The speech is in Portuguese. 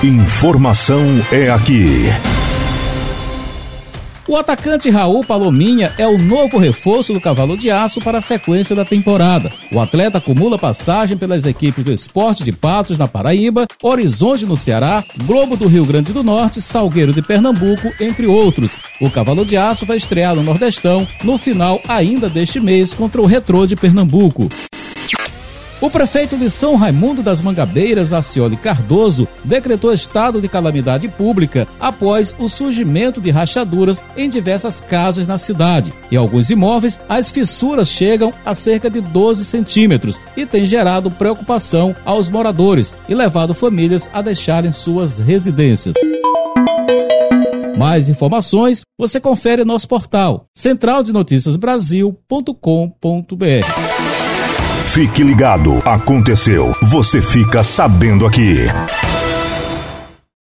Informação é aqui. O atacante Raul Palominha é o novo reforço do Cavalo de Aço para a sequência da temporada. O atleta acumula passagem pelas equipes do Sport de Patos, na Paraíba, Horizonte, no Ceará, Globo do Rio Grande do Norte, Salgueiro de Pernambuco, entre outros. O Cavalo de Aço vai estrear no Nordestão no final ainda deste mês contra o Retrô de Pernambuco. O prefeito de São Raimundo das Mangabeiras, Acioli Cardoso, decretou estado de calamidade pública após o surgimento de rachaduras em diversas casas na cidade. Em alguns imóveis, as fissuras chegam a cerca de 12 centímetros e tem gerado preocupação aos moradores e levado famílias a deixarem suas residências. Mais informações você confere em nosso portal centraldenoticiasbrasil.com.br. Fique ligado, aconteceu, você fica sabendo aqui.